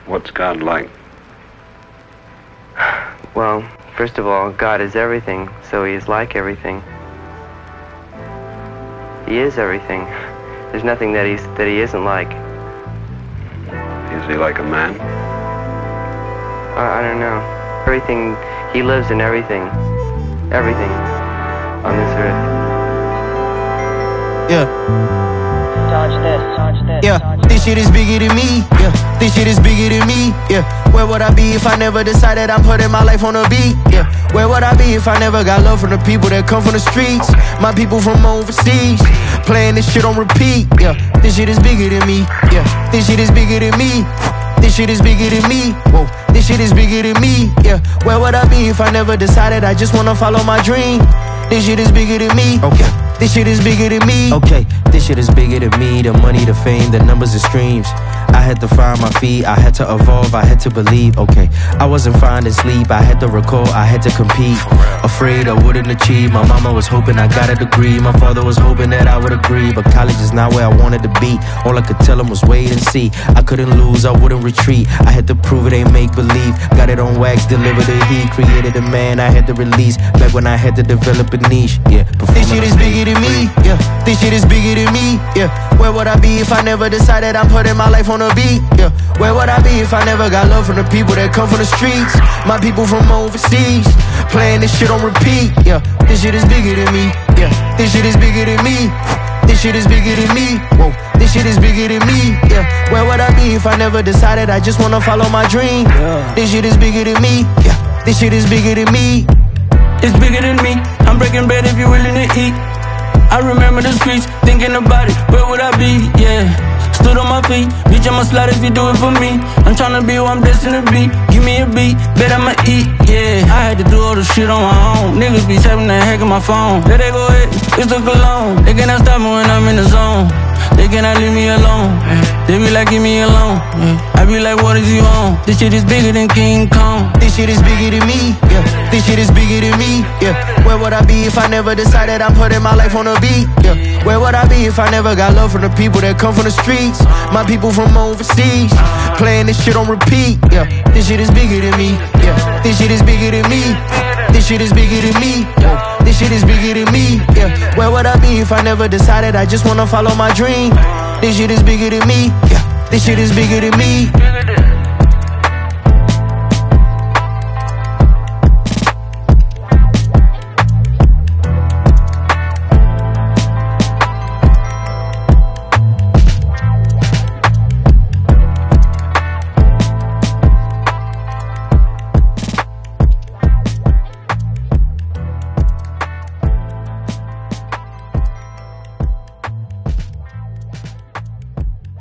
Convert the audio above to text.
What's God like? Well, first of all, God is everything, so he is like everything. He is everything. There's nothing that he isn't like. Is he like a man? I don't know. Everything, he lives in everything. Everything on this earth. Yeah. Dodge this. Yeah, this shit is bigger than me. Yeah, this shit is bigger than me. Yeah, where would I be if I never decided I'm putting my life on a beat? Yeah, where would I be if I never got love from the people that come from the streets? My people from overseas, playing this shit on repeat. Yeah, this shit is bigger than me. Yeah, this shit is bigger than me. This shit is bigger than me. Whoa, this shit is bigger than me. Yeah, where would I be if I never decided I just wanna follow my dream? This shit is bigger than me. Okay. This shit is bigger than me. Okay, this shit is bigger than me. The money, the fame, the numbers, the streams. I had to find my feet, I had to evolve, I had to believe. Okay, I wasn't finding sleep, I had to recall, I had to compete. Afraid I wouldn't achieve. My mama was hoping I got a degree. My father was hoping that I would agree. But college is not where I wanted to be. All I could tell him was wait and see. I couldn't lose, I wouldn't retreat. I had to prove it ain't make believe. Got it on wax, delivered the heat. Created a man I had to release. Back when I had to develop a niche. Yeah, this shit is bigger than me. Yeah, this shit is bigger than me. Yeah, where would I be if I never decided I'm putting my life on a beat? Yeah, where would I be if I never got love from the people that come from the streets? My people from overseas, playing this shit on repeat. Yeah, this shit is bigger than me. Yeah, this shit is bigger than me. This shit is bigger than me. Whoa, this shit is bigger than me. Yeah, where would I be if I never decided I just wanna follow my dream? This shit is bigger than me. Yeah, this shit is bigger than me. It's bigger than me. I'm breaking bread if you're willing to eat. I remember the streets, thinking about it. Where would I be? Yeah. Stood on my feet, bitch, I'ma slide if you do it for me. I'm tryna be who I'm destined to be. Give me a beat, bet I'ma eat, yeah. I had to do all the shit on my own. Niggas be tapping the heck of my phone. There they go ahead, it's the cologne. They cannot stop me when I'm in the zone. They cannot leave me alone. They be like, give me alone. I be like, what is you on? This shit is bigger than King Kong. This shit is bigger than me. Yeah, this shit is bigger than me. Yeah, where would I be if I never decided I'm putting my life on a beat? Yeah, where would I be if I never got love from the people that come from the streets? My people from overseas, playing this shit on repeat. Yeah, this shit is bigger than me. Yeah, this shit is bigger than me. This shit is bigger than me. This shit is bigger than me. Yeah, where would I be if I never decided I just wanna follow my dream? This shit is bigger than me. Yeah, this shit is bigger than me.